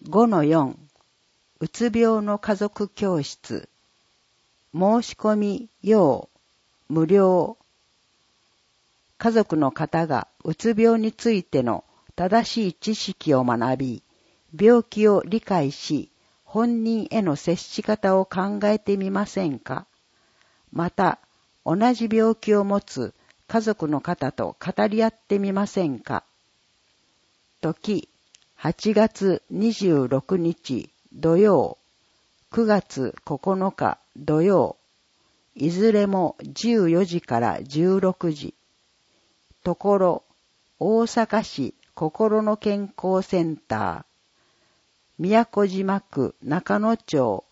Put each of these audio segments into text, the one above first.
5-4 うつ病の家族教室申し込み要無料家族の方がうつ病についての正しい知識を学び、病気を理解し、本人への接し方を考えてみませんか？また、同じ病気を持つ家族の方と語り合ってみませんか？時、8月26日土曜、9月9日土曜、いずれも14時から16時。ところ、大阪市心の健康センター、宮古島区中野町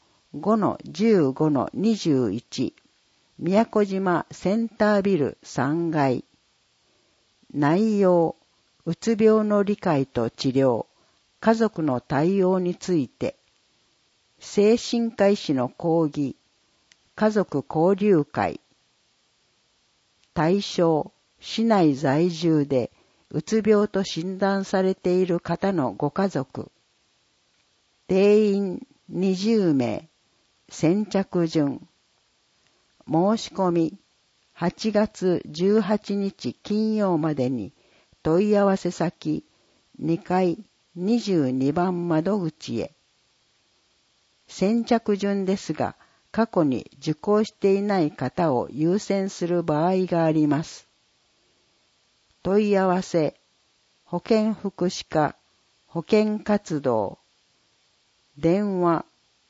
5-15-21 宮古島センタービル3階。内容、うつ病の理解と治療、家族の対応について、精神科医師の講義、家族交流会。対象、市内在住でうつ病と診断されている方のご家族。定員20名。先着順。申し込み8月18日金曜までに問い合わせ先2階22番窓口へ。先着順ですが、過去に受講していない方を優先する場合があります。問い合わせ、保健福祉課、保健活動、電話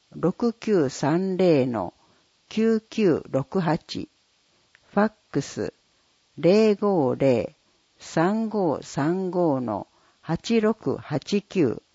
6930-9968、ファックス 050-3535-8689